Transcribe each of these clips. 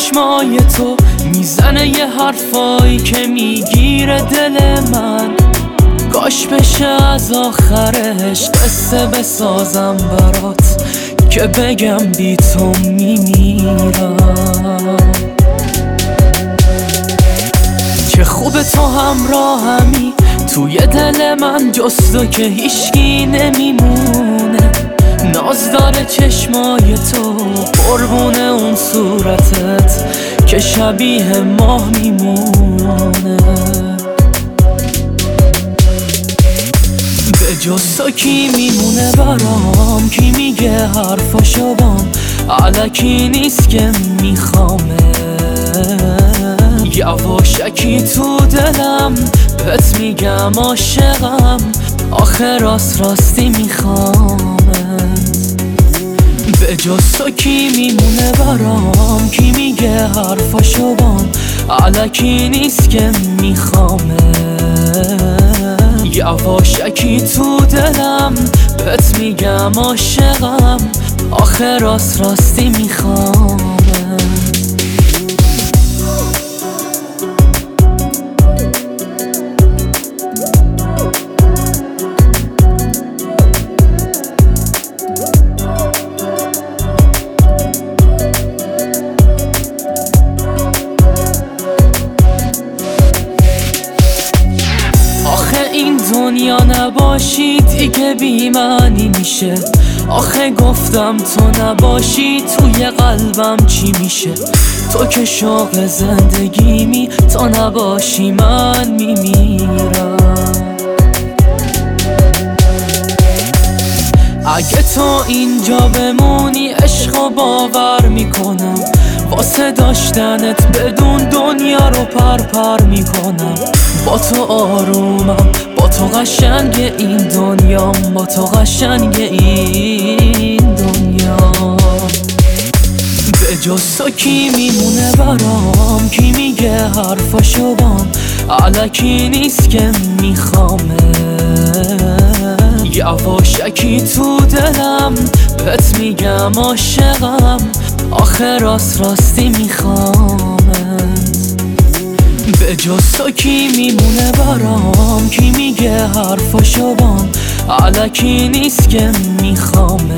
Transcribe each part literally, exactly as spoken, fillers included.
چشمای تو میزنه یه حرفایی که میگیره دل من. کاش بشه از آخرش قصه بسازم برات که بگم بی تو میمیرم. چه خوبه تو همراهمی توی دل من، جز تو که هیچکی نمیمونه. ناز داره چشمای تو، قربون اون صورتت که شبیه ماه میمونه. به جز تو کی میمونه برام؟ کی میگه حرفاشو بام؟ الکی نیست که میخوامه، یواشکی تو دلم بهت میگم عاشقم، آخه راست راستی میخوامت. به جز تو کی میمونه برام؟ کی میگه حرفاشو بام؟ الکی نیست که میخوامه، یواشکی تو دلم بهت میگم عاشقم، آخه راست راستی میخوامت. این دنیا نباشی دیگه بی معنی میشه. آخه گفتم تو نباشی توی قلبم چی میشه؟ تو که شوق زندگیمی، تو نباشی من میمیرم. اگه تو اینجا بمونی عشقو باور میکنم، واسه داشتنت بدون دنیا رو پر پر میکنم. با تو آرومم، با تو قشنگ این دنیا، با تو قشنگ این دنیا. به جز تو کی میمونه برام؟ کی میگه حرفاشو بام؟ الکی نیست که میخوامه، یواشکی تو دلم بهت میگم عاشقم، آخه راست راستی میخوامت. به جز تو کی میمونه برام؟ کی میگه حرفاشو بام؟ الکی نیست که میخوامه،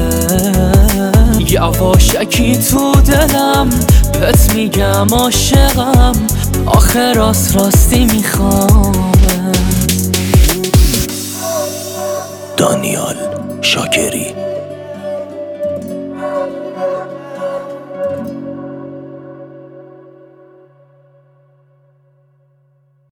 یواشکی تو دلم بهت میگم عاشقم، آخه راست راستی میخوامت. دانیال شاکری.